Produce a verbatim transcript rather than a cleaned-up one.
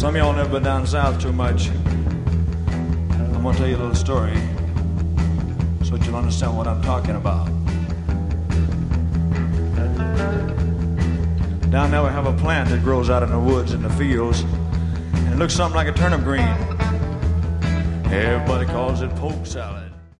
Some of y'all never been down south too much. I'm gonna tell you a little story so that you'll understand what I'm talking about. Down there we have a plant that grows out in the woods and the fields, and it looks something like a turnip green. Everybody calls it poke salad.